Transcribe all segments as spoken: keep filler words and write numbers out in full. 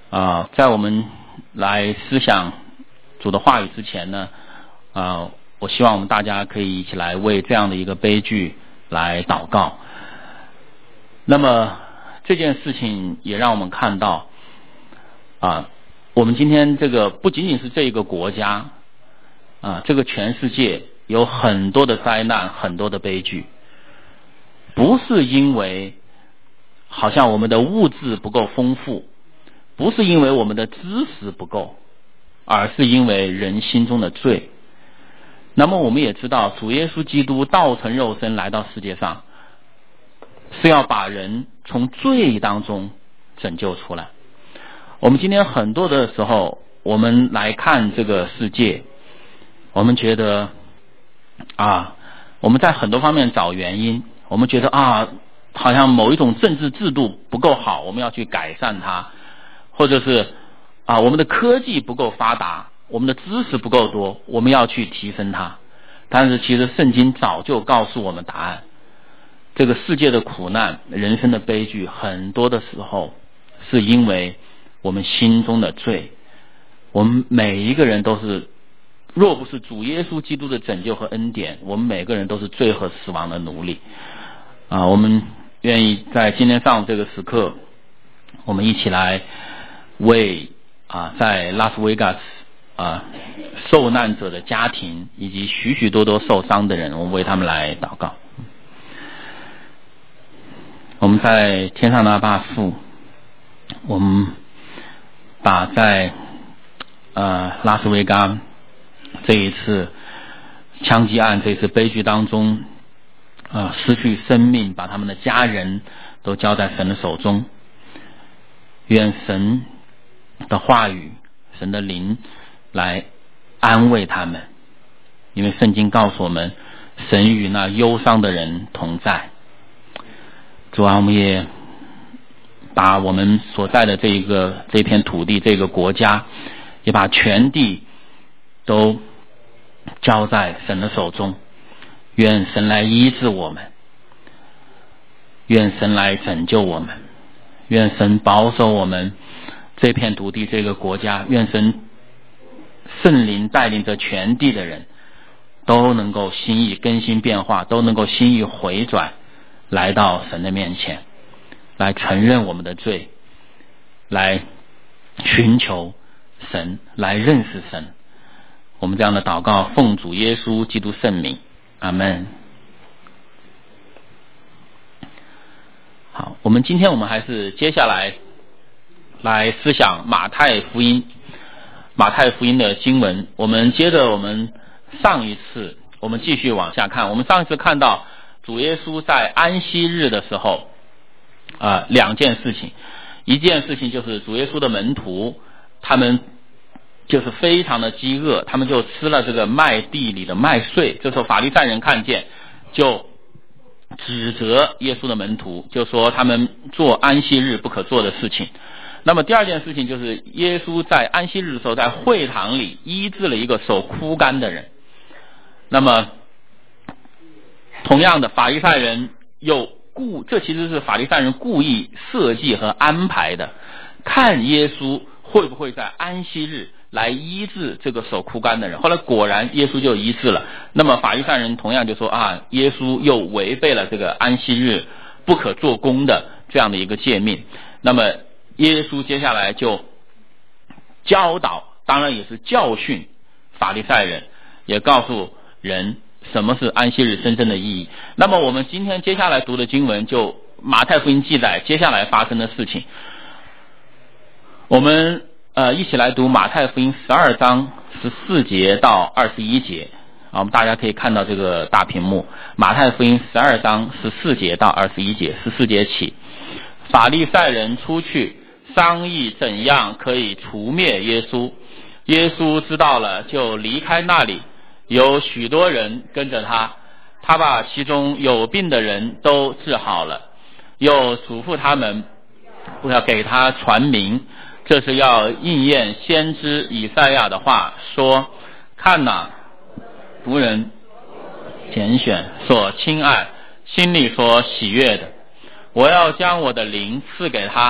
啊、呃，在我们来思想主的话语之前呢，啊、呃，我希望我们大家可以一起来为这样的一个悲剧来祷告。那么这件事情也让我们看到啊、呃，我们今天这个不仅仅是这一个国家啊、呃，这个全世界有很多的灾难，很多的悲剧，不是因为好像我们的物质不够丰富，不是因为我们的知识不够，而是因为人心中的罪。那么我们也知道，主耶稣基督道成肉身来到世界上，是要把人从罪当中拯救出来。我们今天很多的时候，我们来看这个世界，我们觉得啊，我们在很多方面找原因，我们觉得啊，好像某一种政治制度不够好，我们要去改善它，或者是啊，我们的科技不够发达，我们的知识不够多，我们要去提升它。但是其实圣经早就告诉我们答案，这个世界的苦难，人生的悲剧，很多的时候是因为我们心中的罪。我们每一个人都是，若不是主耶稣基督的拯救和恩典，我们每个人都是罪和死亡的奴隶啊！我们愿意在今天上午这个时刻，我们一起来为啊在拉斯维加斯啊受难者的家庭以及许许多多受伤的人，我们为他们来祷告。我们在天上的阿爸父，我们把在呃拉斯维加这一次枪击案这次悲剧当中呃失去生命，把他们的家人都交在神的手中。愿神的话语，神的灵来安慰他们，因为圣经告诉我们，神与那忧伤的人同在。主啊，我们也把我们所在的这一个这片土地，这个国家，也把全地都交在神的手中。愿神来医治我们，愿神来拯救我们，愿神保守我们这片土地，这个国家，愿神圣灵带领着全地的人都能够心意更新变化，都能够心意回转，来到神的面前，来承认我们的罪，来寻求神，来认识神。我们这样的祷告奉主耶稣基督圣名，阿们。好，我们今天我们还是接下来来思想马太福音，马太福音的经文。我们接着我们上一次，我们继续往下看。我们上一次看到主耶稣在安息日的时候啊、呃，两件事情。一件事情就是主耶稣的门徒他们就是非常的饥饿，他们就吃了这个麦地里的麦穗。这时候法利赛人看见，就指责耶稣的门徒，就说他们做安息日不可做的事情。那么第二件事情就是耶稣在安息日的时候，在会堂里医治了一个手枯干的人。那么同样的，法利赛人又故这其实是法利赛人故意设计和安排的，看耶稣会不会在安息日来医治这个手枯干的人。后来果然耶稣就医治了。那么法利赛人同样就说啊，耶稣又违背了这个安息日不可做工的这样的一个诫命。那么耶稣接下来就教导，当然也是教训法利赛人，也告诉人什么是安息日真正的意义。那么我们今天接下来读的经文就马太福音记载接下来发生的事情。我们呃一起来读马太福音十二章十四节到二十一节啊，我们大家可以看到这个大屏幕。马太福音十二章十四节到二十一节，十四节起，法利赛人出去商议怎样可以除灭耶稣。耶稣知道了，就离开那里，有许多人跟着他，他把其中有病的人都治好了，又嘱咐他们不要给他传名，这是要应验先知以赛亚的话，说看哪，仆人拣选所亲爱，心里所喜悦的，我要将我的灵赐给他，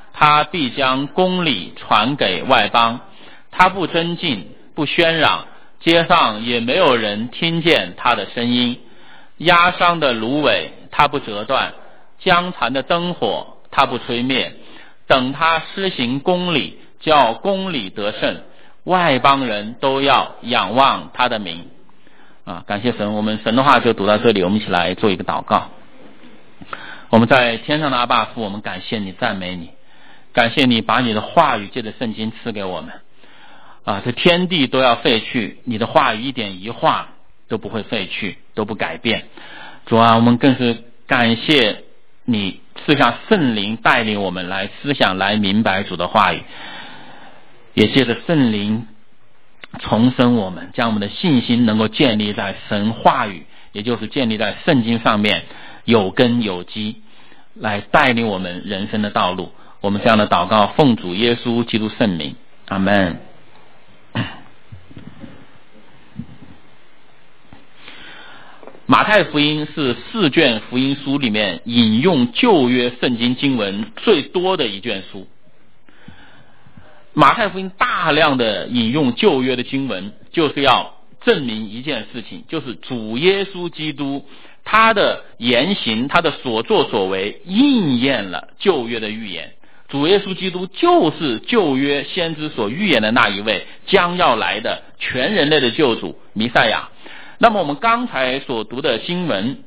他必将公理传给外邦。他不争竞，不喧嚷，街上也没有人听见他的声音。压伤的芦苇他不折断，将残的灯火他不吹灭。等他施行公理，叫公理得胜，外邦人都要仰望他的名。啊，感谢神，我们神的话就读到这里，我们一起来做一个祷告。我们在天上的阿爸父，我们感谢你，赞美你，感谢你把你的话语借着圣经赐给我们。啊，这天地都要废去，你的话语一点一画都不会废去，都不改变。主啊，我们更是感谢你赐下圣灵带领我们来思想，来明白主的话语，也借着圣灵重生我们，将我们的信心能够建立在神话语，也就是建立在圣经上面，有根有基，来带领我们人生的道路。我们这样的祷告奉主耶稣基督圣名，阿们。马太福音是四卷福音书里面引用旧约圣经经文最多的一卷书。马太福音大量的引用旧约的经文，就是要证明一件事情，就是主耶稣基督他的言行，他的所作所为应验了旧约的预言。主耶稣基督就是旧约先知所预言的那一位将要来的全人类的救主弥赛亚。那么我们刚才所读的经文，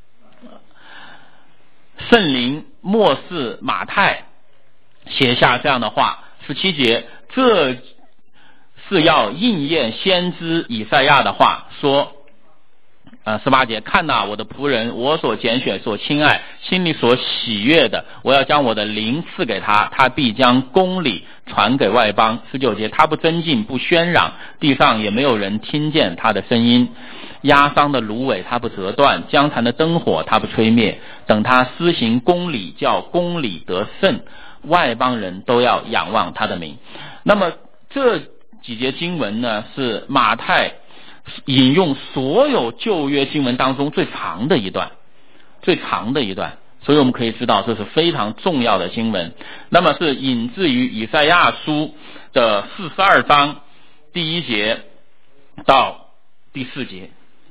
圣灵默示马太写下这样的话，十七节，这是要应验先知以赛亚的话，说呃，十八节，看哪，我的仆人，我所拣选，所亲爱，心里所喜悦的，我要将我的灵赐给他，他必将公理传给外邦。十九节，他不争竞，不喧嚷，地上也没有人听见他的声音。压伤的芦苇他不折断，将残的灯火他不吹灭。等他施行公理，叫公理得胜，外邦人都要仰望他的名。那么这几节经文呢，是马太引用所有旧约经文当中最长的一段，最长的一段，所以我们可以知道这是非常重要的经文。那么是引自于以赛亚书的四十二章第一节到第四节。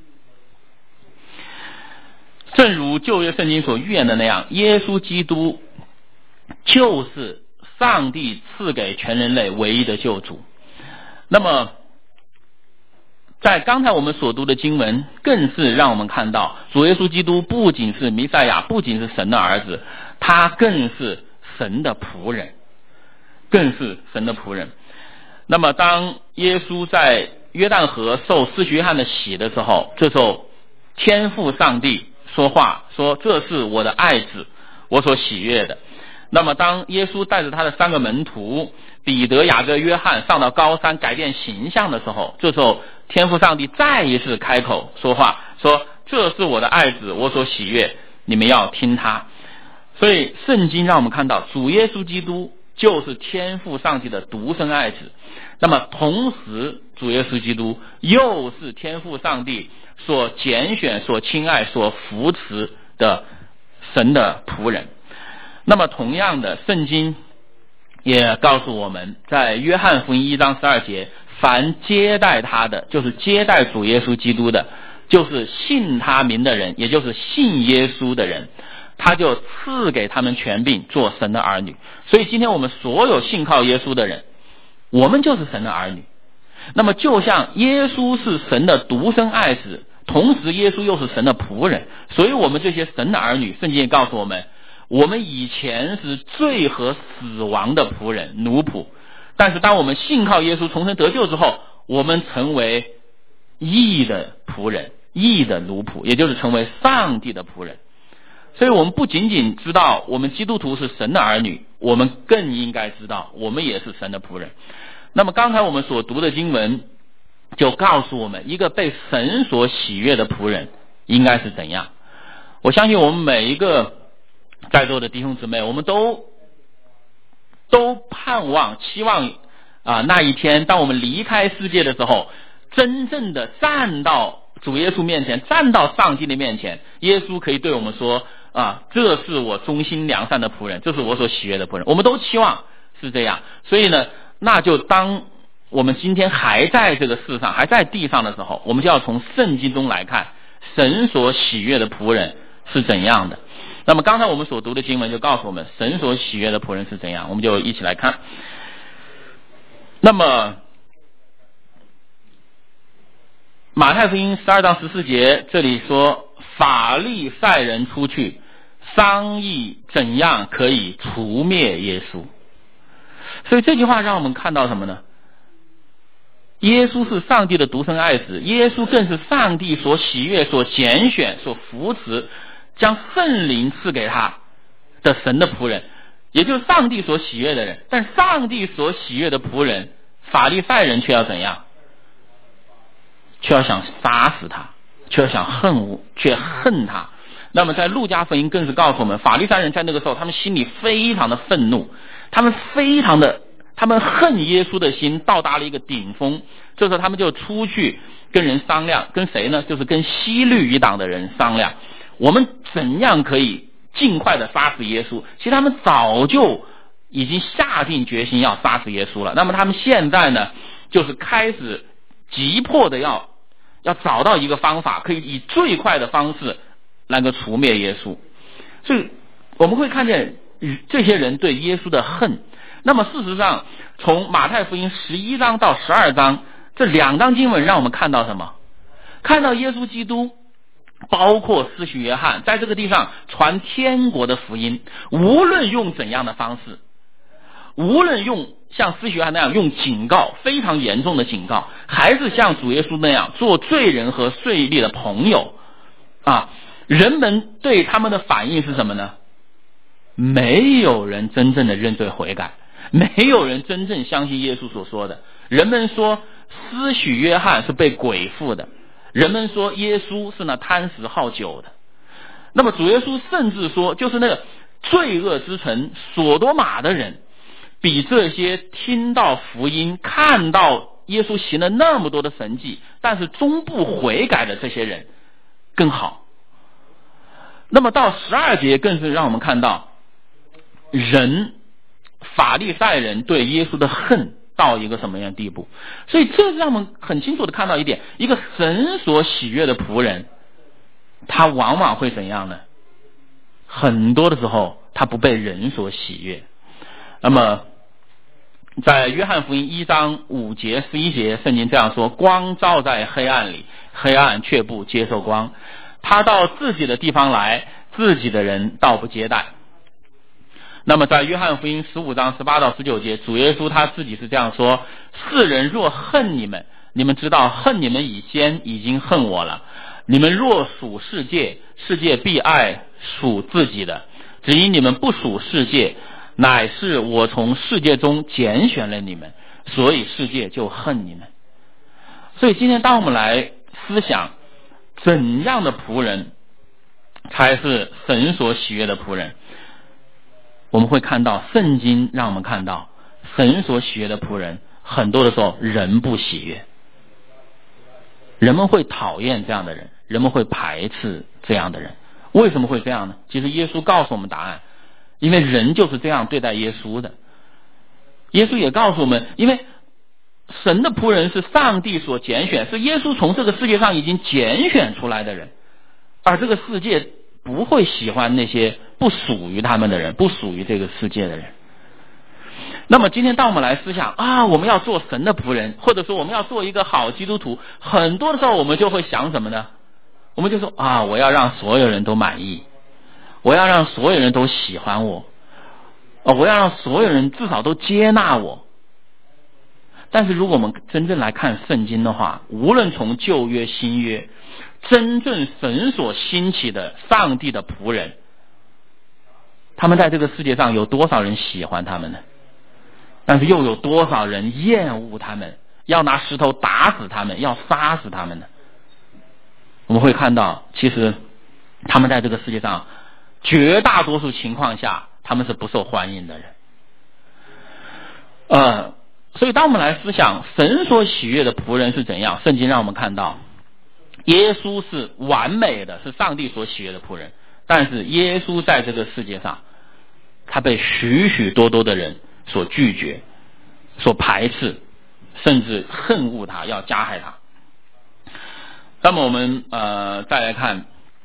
正如旧约圣经所预言的那样，耶稣基督就是上帝赐给全人类唯一的救主。那么在刚才我们所读的经文，更是让我们看到主耶稣基督不仅是弥赛亚，不仅是神的儿子，他更是神的仆人，更是神的仆人。那么当耶稣在约旦河受施洗约翰的洗的时候，这时候天父上帝说话，说这是我的爱子，我所喜悦的。那么当耶稣带着他的三个门徒彼得、雅各、约翰上到高山改变形象的时候，这时候天父上帝再一次开口说话，说这是我的爱子，我所喜悦，你们要听他。所以圣经让我们看到主耶稣基督就是天父上帝的独生爱子，那么同时主耶稣基督又是天父上帝所拣选、所亲爱、所扶持的神的仆人。那么同样的，圣经也告诉我们，在约翰福音一章十二节，凡接待他的，就是接待主耶稣基督的，就是信他名的人，也就是信耶稣的人，他就赐给他们权柄做神的儿女。所以今天我们所有信靠耶稣的人，我们就是神的儿女。那么就像耶稣是神的独生爱子，同时耶稣又是神的仆人，所以我们这些神的儿女，圣经也告诉我们，我们以前是罪和死亡的仆人、奴仆，但是当我们信靠耶稣重生得救之后，我们成为义的仆人、义的奴仆，也就是成为上帝的仆人。所以我们不仅仅知道我们基督徒是神的儿女，我们更应该知道我们也是神的仆人。那么刚才我们所读的经文就告诉我们，一个被神所喜悦的仆人应该是怎样。我相信我们每一个在座的弟兄姊妹，我们都都盼望期望啊，那一天当我们离开世界的时候，真正的站到主耶稣面前，站到上帝的面前，耶稣可以对我们说， 啊，这是我忠心良善的仆人，这是我所喜悦的仆人，我们都期望是这样。所以呢，那就当我们今天还在这个世上，还在地上的时候，我们就要从圣经中来看神所喜悦的仆人是怎样的。那么刚才我们所读的经文就告诉我们神所喜悦的仆人是怎样，我们就一起来看。那么马太福音十二章十四节这里说，法利赛人出去商议怎样可以除灭耶稣。所以这句话让我们看到什么呢？耶稣是上帝的独生爱子，耶稣更是上帝所喜悦、所拣选、所扶持，将圣灵赐给他的神的仆人，也就是上帝所喜悦的人。但上帝所喜悦的仆人法利赛人却要怎样？却要想杀死他，却要想恨恶，却恨他。那么在路加福音更是告诉我们，法利赛人在那个时候他们心里非常的愤怒，他们非常的他们恨耶稣的心到达了一个顶峰。这时候他们就出去跟人商量，跟谁呢？就是跟希律一党的人商量，我们怎样可以尽快的杀死耶稣。其实他们早就已经下定决心要杀死耶稣了，那么他们现在呢就是开始急迫的要要找到一个方法，可以以最快的方式能够除灭耶稣。所以我们会看见这些人对耶稣的恨。那么事实上从马太福音十一章到十二章这两章经文让我们看到什么？看到耶稣基督包括施洗约翰在这个地上传天国的福音，无论用怎样的方式，无论用像施洗约翰那样用警告，非常严重的警告，还是像主耶稣那样做罪人和税吏的朋友啊，人们对他们的反应是什么呢？没有人真正的认罪悔改，没有人真正相信耶稣所说的。人们说施洗约翰是被鬼附的，人们说耶稣是那贪食好酒的。那么主耶稣甚至说，就是那个罪恶之城所多玛的人比这些听到福音看到耶稣行了那么多的神迹但是终不悔改的这些人更好。那么到十二节更是让我们看到人法利赛人对耶稣的恨到一个什么样的地步。所以这让我们很清楚的看到一点，一个神所喜悦的仆人他往往会怎样呢？很多的时候他不被人所喜悦。那么在约翰福音一章五节十一节圣经这样说，光照在黑暗里，黑暗却不接受光，他到自己的地方来，自己的人倒不接待。那么在约翰福音十五章十八到十九节，主耶稣他自己是这样说，世人若恨你们，你们知道恨你们以先已经恨我了。你们若属世界，世界必爱属自己的，只因你们不属世界，乃是我从世界中拣选了你们，所以世界就恨你们。所以今天当我们来思想怎样的仆人才是神所喜悦的仆人，我们会看到圣经让我们看到神所喜悦的仆人很多的时候人不喜悦，人们会讨厌这样的人，人们会排斥这样的人。为什么会这样呢？其实耶稣告诉我们答案，因为人就是这样对待耶稣的。耶稣也告诉我们，因为神的仆人是上帝所拣选，是耶稣从这个世界上已经拣选出来的人，而这个世界不会喜欢那些不属于他们的人，不属于这个世界的人。那么今天当我们来思想啊，我们要做神的仆人，或者说我们要做一个好基督徒，很多的时候我们就会想什么呢？我们就说啊，我要让所有人都满意，我要让所有人都喜欢我，我要让所有人至少都接纳我。但是如果我们真正来看圣经的话，无论从旧约新约，真正神所兴起的上帝的仆人，他们在这个世界上有多少人喜欢他们呢？但是又有多少人厌恶他们，要拿石头打死他们，要杀死他们呢？我们会看到其实他们在这个世界上绝大多数情况下他们是不受欢迎的人。呃，所以当我们来思想神所喜悦的仆人是怎样，圣经让我们看到耶稣是完美的，是上帝所喜悦的仆人。 但是耶稣在这个世界上，他被许许多多的人所拒绝、所排斥，甚至恨恶他，要加害他。那么我们呃再来看，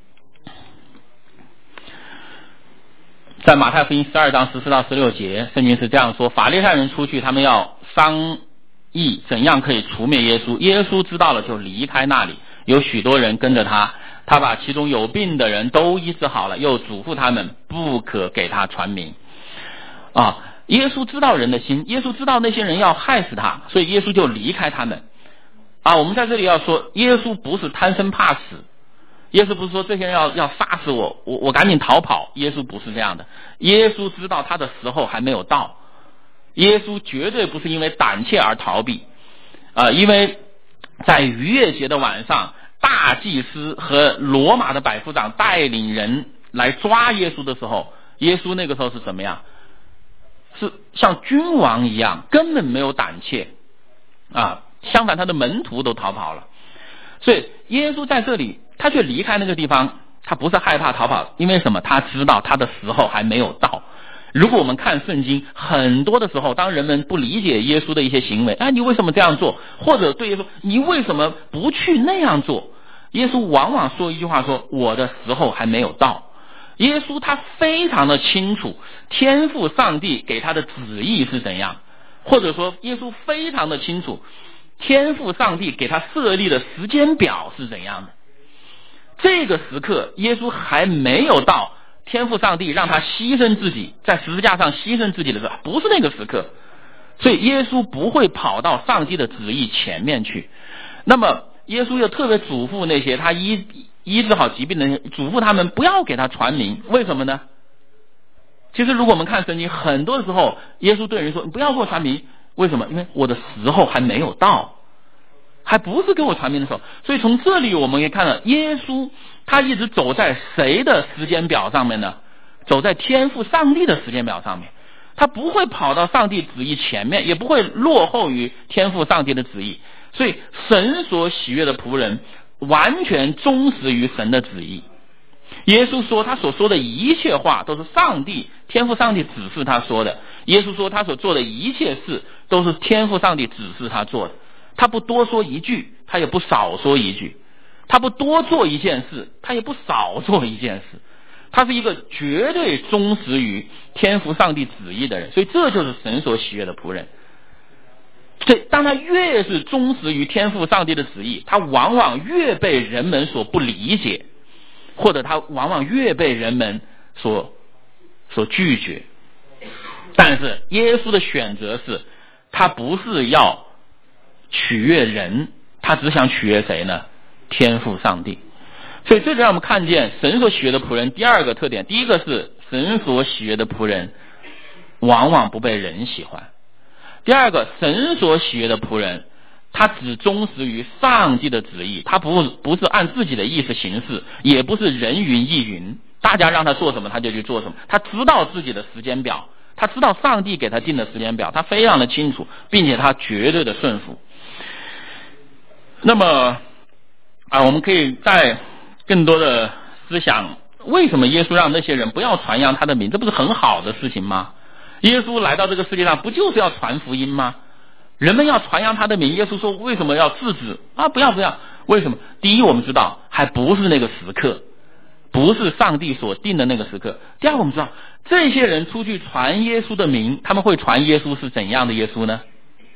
在马太福音十二章十四到十六节，圣经是这样说：法利赛人出去，他们要商议怎样可以除灭耶稣。耶稣知道了，就离开那里，有许多人跟着他，他把其中有病的人都医治好了，又嘱咐他们不可给他传名。啊，耶稣知道人的心，耶稣知道那些人要害死他，所以耶稣就离开他们。啊，我们在这里要说，耶稣不是贪生怕死，耶稣不是说这些人要要杀死我，我我赶紧逃跑，耶稣不是这样的。耶稣知道他的时候还没有到，耶稣绝对不是因为胆怯而逃避。啊，因为在逾越节的晚上，大祭司和罗马的百夫长带领人来抓耶稣的时候，耶稣那个时候是什么样？是像君王一样，根本没有胆怯啊，相反他的门徒都逃跑了。所以耶稣在这里他却离开那个地方，他不是害怕逃跑，因为什么？他知道他的时候还没有到。如果我们看圣经，很多的时候当人们不理解耶稣的一些行为，哎，你为什么这样做？或者对耶稣，你为什么不去那样做？耶稣往往说一句话，说我的时候还没有到。耶稣他非常的清楚天父上帝给他的旨意是怎样，或者说耶稣非常的清楚天父上帝给他设立的时间表是怎样的。这个时刻耶稣还没有到天父上帝让他牺牲自己，在十字架上牺牲自己的时候，不是那个时刻，所以耶稣不会跑到上帝的旨意前面去。那么耶稣又特别嘱咐那些他医医治好疾病的人，嘱咐他们不要给他传名。为什么呢？其实如果我们看圣经，很多时候耶稣对人说你不要给我传名，为什么？因为我的时候还没有到，还不是给我传名的时候。所以从这里我们可以看到，耶稣他一直走在谁的时间表上面呢？走在天父上帝的时间表上面。他不会跑到上帝旨意前面，也不会落后于天父上帝的旨意。所以神所喜悦的仆人完全忠实于神的旨意。耶稣说他所说的一切话都是上帝天父上帝指示他说的，耶稣说他所做的一切事都是天父上帝指示他做的，他不多说一句，他也不少说一句，他不多做一件事，他也不少做一件事，他是一个绝对忠实于天父上帝旨意的人。所以这就是神所喜悦的仆人。所以当他越是忠实于天父上帝的旨意，他往往越被人们所不理解，或者他往往越被人们所所拒绝。但是耶稣的选择是，他不是要取悦人，他只想取悦谁呢？天父上帝。所以这就让我们看见神所喜悦的仆人第二个特点。第一个是神所喜悦的仆人往往不被人喜欢。第二个，神所喜悦的仆人他只忠实于上帝的旨意，他不不是按自己的意思行事，也不是人云亦云，大家让他做什么他就去做什么。他知道自己的时间表，他知道上帝给他定的时间表，他非常的清楚，并且他绝对的顺服。那么啊，我们可以再更多的思想，为什么耶稣让那些人不要传扬他的名？这不是很好的事情吗？耶稣来到这个世界上不就是要传福音吗？人们要传扬他的名，耶稣说为什么要制止啊？不要不要，为什么？第一，我们知道还不是那个时刻，不是上帝所定的那个时刻。第二，我们知道这些人出去传耶稣的名，他们会传耶稣是怎样的耶稣呢？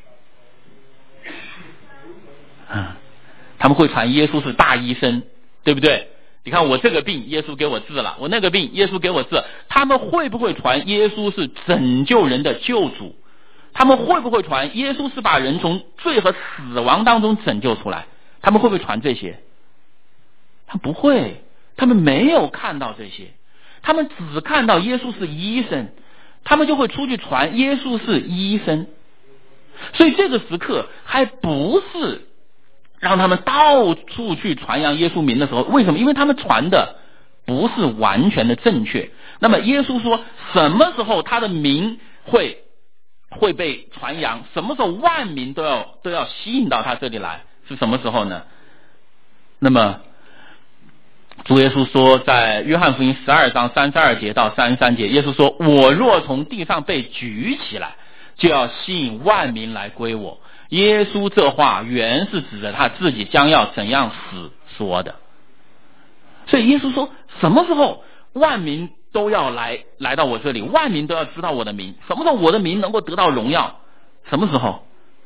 嗯，他们会传耶稣是大医生，对不对？你看我这个病耶稣给我治了，我那个病耶稣给我治了。他们会不会传耶稣是拯救人的救主？他们会不会传耶稣是把人从罪和死亡当中拯救出来？他们会不会传这些？他不会，他们没有看到这些，他们只看到耶稣是医生，他们就会出去传耶稣是医生。所以这个时刻还不是让他们到处去传扬耶稣名的时候。为什么？因为他们传的不是完全的正确。那么耶稣说什么时候他的名会会被传扬，什么时候万民都要都要吸引到他这里来，是什么时候呢？那么主耶稣说，在约翰福音十二章三十二节到三十三节，耶稣说，我若从地上被举起来，就要吸引万民来归我。耶稣这话原是指着他自己将要怎样死说的。所以耶稣说，什么时候万民都要来来到我这里，万民都要知道我的名，什么时候我的名能够得到荣耀？什么时候？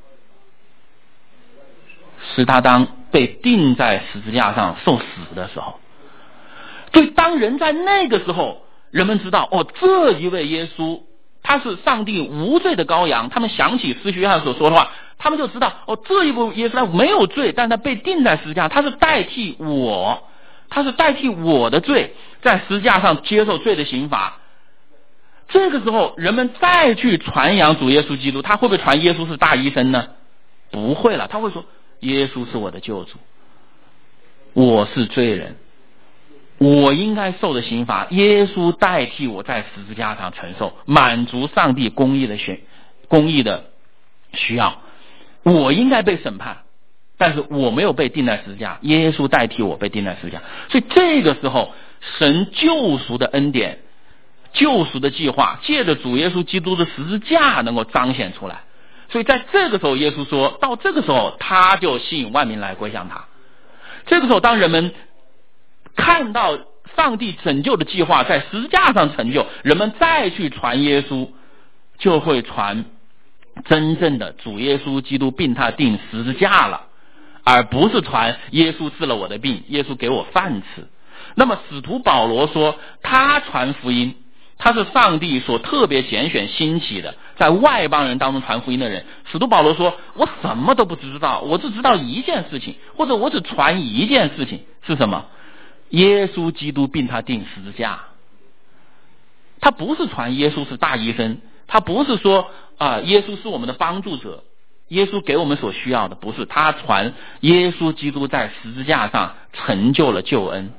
是他当被钉在十字架上受死的时候。所以当人在那个时候，人们知道，哦，这一位耶稣他是上帝无罪的羔羊，他们想起施洗约翰所说的话，他们就知道，哦，这一位耶稣他没有罪，但他被钉在十字架，他是代替我，他是代替我的罪，在十字架上接受罪的刑罚。这个时候人们再去传扬主耶稣基督，他会不会传耶稣是大医生呢？不会了，他会说耶稣是我的救主，我是罪人，我应该受的刑罚，耶稣代替我在十字架上承受，满足上帝公义的选公义的需要。我应该被审判，但是我没有被钉在十字架，耶稣代替我被钉在十字架。所以这个时候，神救赎的恩典、救赎的计划，借着主耶稣基督的十字架能够彰显出来。所以在这个时候，耶稣说到这个时候，他就吸引万民来归向他。这个时候，当人们看到上帝拯救的计划在十字架上成就，人们再去传耶稣，就会传真正的主耶稣基督并他钉十字架了，而不是传耶稣治了我的病，耶稣给我饭吃。那么使徒保罗说，他传福音，他是上帝所特别拣选兴起的，在外邦人当中传福音的人。使徒保罗说，我什么都不知道，我只知道一件事情，或者我只传一件事情，是什么？耶稣基督并他钉十字架。他不是传耶稣是大医生，他不是说啊、呃，耶稣是我们的帮助者，耶稣给我们所需要的，不是，他传耶稣基督在十字架上成就了救恩。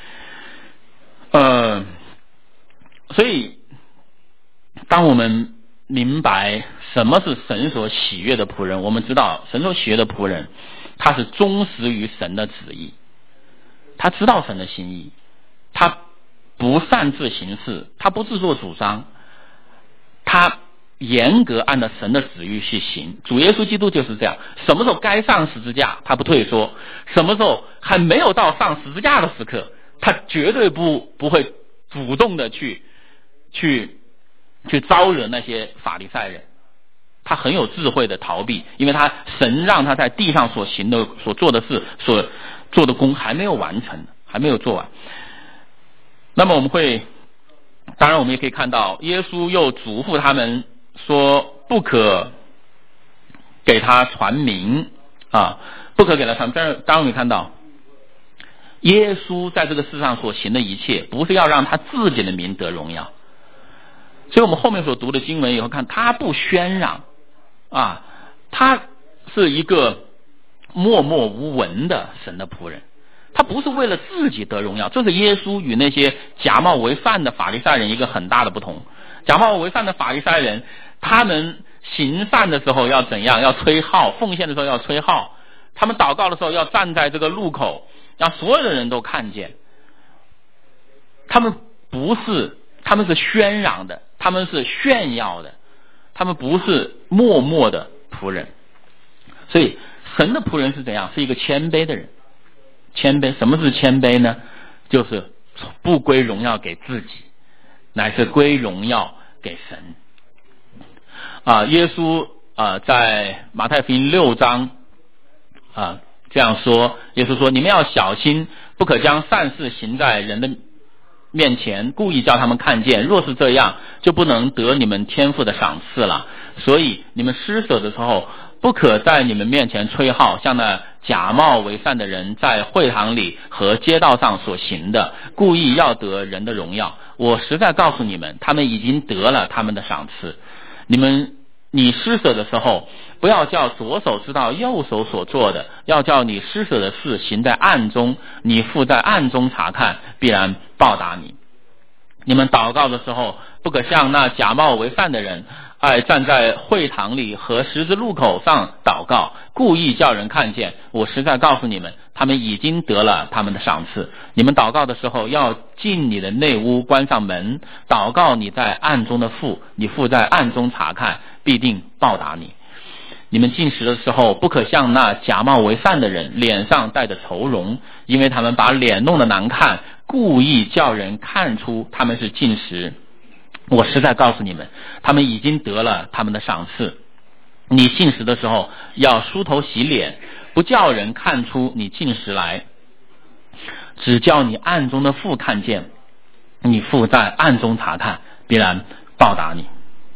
呃，所以当我们明白什么是神所喜悦的仆人，我们知道神所喜悦的仆人，他是忠实于神的旨意，他知道神的心意，他不擅自行事，他不自作主张，他严格按照神的旨意去行。主耶稣基督就是这样，什么时候该上十字架他不退缩，什么时候还没有到上十字架的时刻，他绝对不不会主动的去去去招惹那些法利赛人，他很有智慧的逃避，因为他神让他在地上所行的所做的事所做的工还没有完成，还没有做完。那么我们会，当然我们也可以看到，耶稣又嘱咐他们说，不可给他传名啊，不可给他传。但是当然我们看到，耶稣在这个世上所行的一切，不是要让他自己的名得荣耀。所以我们后面所读的经文以后看，他不喧嚷啊，他是一个默默无闻的神的仆人，他不是为了自己得荣耀。这是耶稣与那些假冒为善的法利赛人一个很大的不同。假冒为善的法利赛人，他们行善的时候要怎样？要吹号，奉献的时候要吹号，他们祷告的时候要站在这个路口，让所有的人都看见。他们不是，他们是喧嚷的，他们是炫耀的，他们不是默默的仆人。所以神的仆人是怎样？是一个谦卑的人。谦卑，什么是谦卑呢？就是不归荣耀给自己，乃是归荣耀给神。啊，耶稣啊，在马太福音六章啊这样说，耶稣说：“你们要小心，不可将善事行在人的面前，故意叫他们看见。若是这样，就不能得你们天父的赏赐了。所以你们施舍的时候，不可在你们面前吹号，像那假冒为善的人在会堂里和街道上所行的，故意要得人的荣耀。我实在告诉你们，他们已经得了他们的赏赐。你们你施舍的时候，不要叫左手知道右手所做的，要叫你施舍的事行在暗中，你父在暗中查看，必然报答你。你们祷告的时候，不可像那假冒为善的人爱站在会堂里和十字路口上祷告，故意叫人看见。我实在告诉你们，他们已经得了他们的赏赐。你们祷告的时候，要进你的内屋，关上门，祷告你在暗中的父，你父在暗中查看，必定报答你。你们进食的时候，不可像那假冒为善的人，脸上带着愁容，因为他们把脸弄得难看，故意叫人看出他们是进食。我实在告诉你们，他们已经得了他们的赏赐。你进食的时候，要梳头洗脸，不叫人看出你进食来，只叫你暗中的父看见，你父在暗中查看，必然报答你。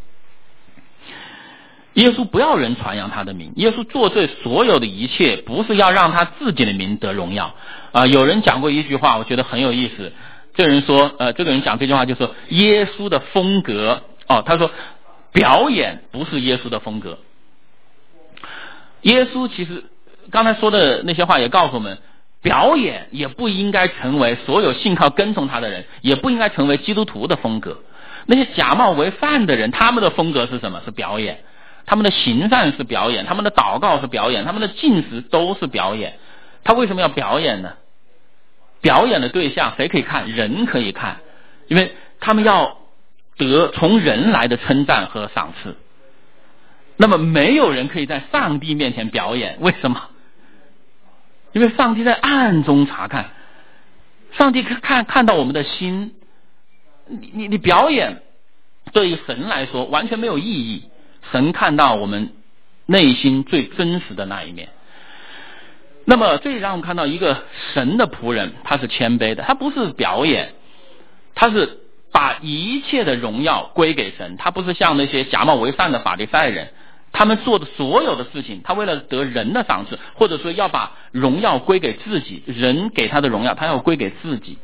耶稣不要人传扬他的名，耶稣做这所有的一切，不是要让他自己的名得荣耀啊、呃！有人讲过一句话，我觉得很有意思。这人说，呃，这个人讲这句话就说，耶稣的风格哦，他说表演不是耶稣的风格。耶稣其实刚才说的那些话也告诉我们，表演也不应该成为所有信靠跟从他的人，也不应该成为基督徒的风格。那些假冒为善的人，他们的风格是什么？是表演。他们的行善是表演，他们的祷告是表演，他们的进食都是表演。他为什么要表演呢？表演的对象谁可以看？人可以看，因为他们要得从人来的称赞和赏赐。那么没有人可以在上帝面前表演，为什么？因为上帝在暗中查看，上帝看看到我们的心。你你你表演对于神来说完全没有意义，神看到我们内心最真实的那一面。那么这让我们看到一个神的仆人，他是谦卑的，他不是表演，他是把一切的荣耀归给神。他不是像那些假冒为善的法利赛人，他们做的所有的事情，他为了得人的赏赐，或者说要把荣耀归给自己，人给他的荣耀他要归给自己。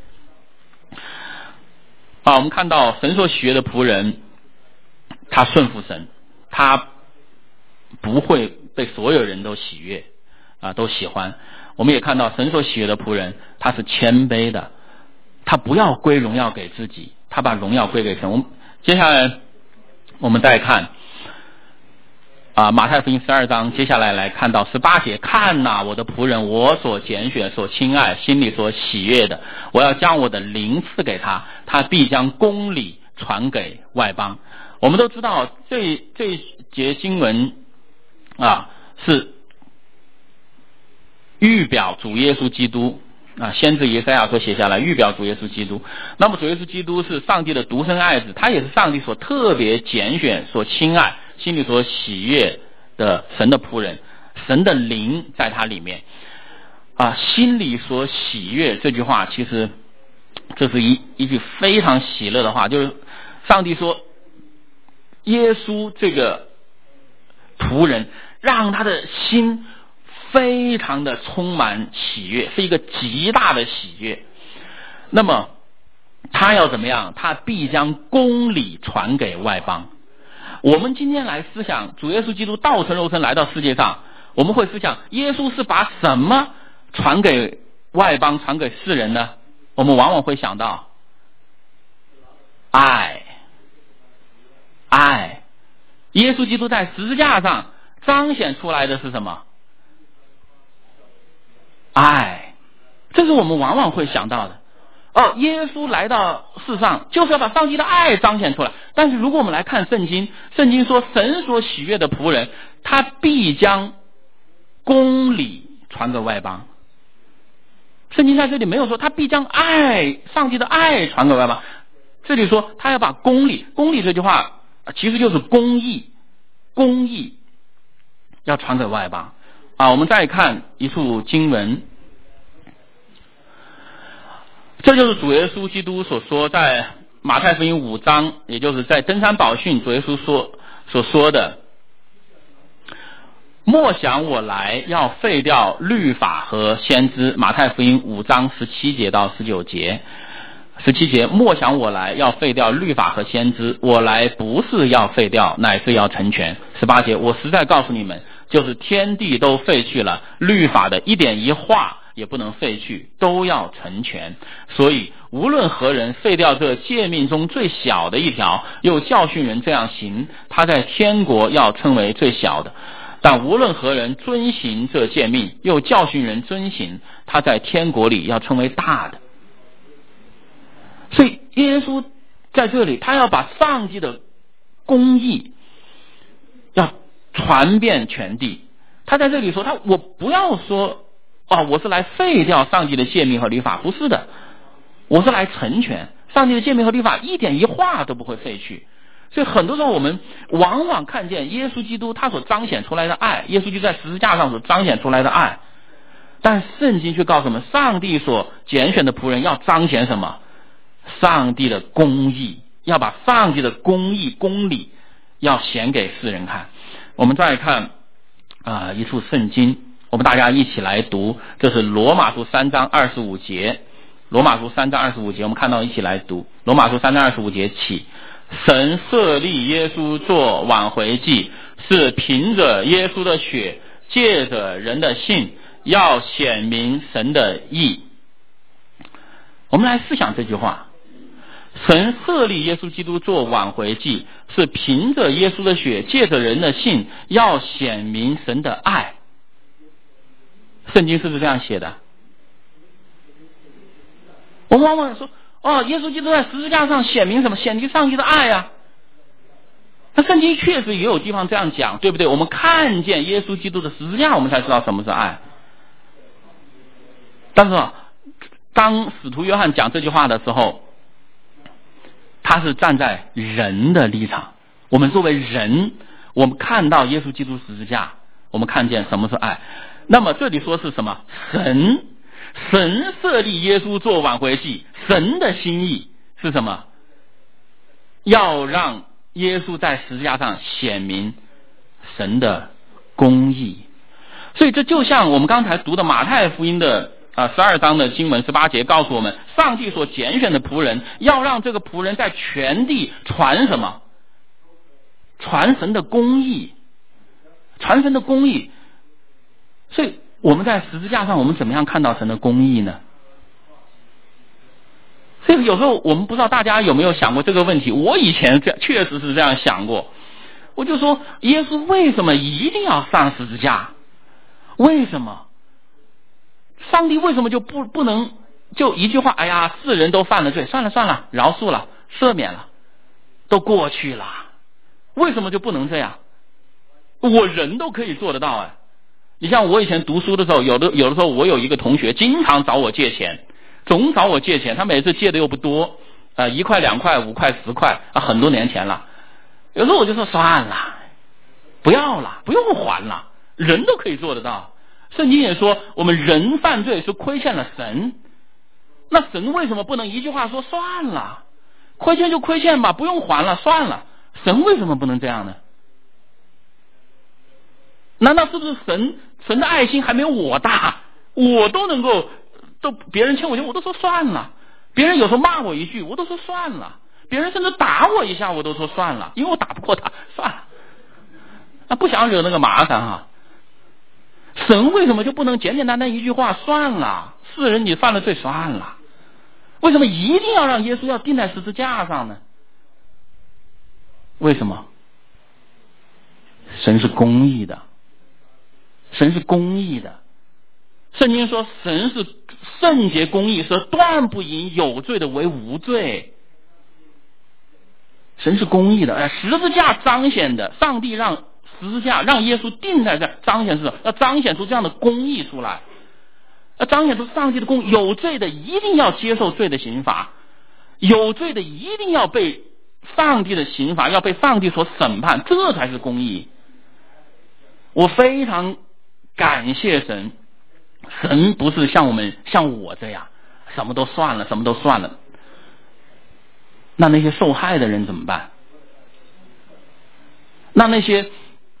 啊，我们看到神所喜悦的仆人，他顺服神，他不会被所有人都喜悦啊，都喜欢。我们也看到神所喜悦的仆人，他是谦卑的，他不要归荣耀给自己，他把荣耀归给神。我们接下来我们再看啊，马太福音十二章，接下来来看到十八节，看哪，我的仆人，我所拣选所亲爱，心里所喜悦的，我要将我的灵赐给他，他必将公理传给外邦。我们都知道这这一节经文啊，是预表主耶稣基督啊，先知以赛亚所写下来，预表主耶稣基督。那么主耶稣基督是上帝的独生爱子，他也是上帝所特别拣选所亲爱，心里所喜悦的神的仆人，神的灵在他里面啊，心里所喜悦这句话，其实这是一一句非常喜乐的话，就是上帝说耶稣这个仆人让他的心非常的充满喜悦，是一个极大的喜悦。那么他要怎么样？他必将公理传给外邦。我们今天来思想主耶稣基督道成肉身来到世界上，我们会思想耶稣是把什么传给外邦，传给世人呢？我们往往会想到爱，爱。耶稣基督在十字架上彰显出来的是什么？爱。这是我们往往会想到的。哦，耶稣来到世上就是要把上帝的爱彰显出来。但是如果我们来看圣经，圣经说神所喜悦的仆人，他必将公理传给外邦。圣经在这里没有说他必将爱，上帝的爱传给外邦，这里说他要把公理，公理这句话其实就是公义，公义要传给外邦啊。我们再看一处经文，这就是主耶稣基督所说在马太福音五章，也就是在登山宝训主耶稣说所说的，莫想我来要废掉律法和先知。马太福音五章十七节到十九节，十七节，莫想我来要废掉律法和先知，我来不是要废掉，乃是要成全。十八节，我实在告诉你们，就是天地都废去了，律法的一点一画也不能废去，都要成全。所以无论何人废掉这诫命中最小的一条，又教训人这样行，他在天国要称为最小的；但无论何人遵行这诫命，又教训人遵行，他在天国里要称为大的。所以耶稣在这里，他要把上帝的公义要传遍全地。他在这里说，他我不要说哦，我是来废掉上帝的诫命和律法，不是的，我是来成全。上帝的诫命和律法一点一画都不会废去。所以很多时候我们往往看见耶稣基督他所彰显出来的爱，耶稣基督在十字架上所彰显出来的爱，但圣经却告诉我们，上帝所拣选的仆人要彰显什么？上帝的公义，要把上帝的公义公理要显给世人看。我们再看啊、呃、一处圣经，我们大家一起来读，这是罗马书三章二十五节。罗马书三章二十五节，我们看到一起来读。罗马书三章二十五节起，神设立耶稣做挽回祭，是凭着耶稣的血，借着人的信，要显明神的义。我们来思想这句话，神设立耶稣基督做挽回祭，是凭着耶稣的血，借着人的信，要显明神的爱。圣经是不是这样写的？我们往往说，哦，耶稣基督在十字架上显明什么？显明上帝的爱啊。那圣经确实也有地方这样讲，对不对？我们看见耶稣基督的十字架，我们才知道什么是爱。但是啊，当使徒约翰讲这句话的时候，他是站在人的立场。我们作为人，我们看到耶稣基督十字架，我们看见什么是爱。那么这里说是什么？神神设立耶稣做挽回祭，神的心意是什么？要让耶稣在十字架上显明神的公义。所以这就像我们刚才读的马太福音的啊十二章的经文十八节告诉我们，上帝所拣选的仆人，要让这个仆人在全地传什么？传神的公义，传神的公义。所以我们在十字架上，我们怎么样看到神的公义呢？所以有时候我们不知道大家有没有想过这个问题。我以前这确实是这样想过，我就说耶稣为什么一定要上十字架？为什么？上帝为什么就不不能就一句话，哎呀，世人都犯了罪，算了算了，饶恕了，赦免了，都过去了，为什么就不能这样？我人都可以做得到哎。你像我以前读书的时候，有的有的时候我有一个同学经常找我借钱，总找我借钱，他每次借的又不多，呃，一块两块五块十块啊，很多年前了。有时候我就说算了，不要了，不用还了，人都可以做得到。圣经也说我们人犯罪是亏欠了神，那神为什么不能一句话说算了，亏欠就亏欠吧，不用还了，算了？神为什么不能这样呢？难道是不是神神的爱心还没有我大？我都能够，都别人欠我钱我都说算了，别人有时候骂我一句我都说算了，别人甚至打我一下我都说算了，因为我打不过他，算了，那不想惹那个麻烦哈。神为什么就不能简简单单一句话算了，世人你犯了罪算了？为什么一定要让耶稣要钉在十字架上呢？为什么？神是公义的，神是公义的。圣经说神是圣洁公义，说断不以有罪的为无罪。神是公义的，哎，十字架彰显的，上帝让十字架让耶稣钉在这，彰显是要彰显出这样的公义出来，要彰显出上帝的公义。有罪的一定要接受罪的刑罚，有罪的一定要被上帝的刑罚，要被上帝所审判，这才是公义。我非常感谢神，神不是像我们像我这样什么都算了什么都算了。那那些受害的人怎么办？那那些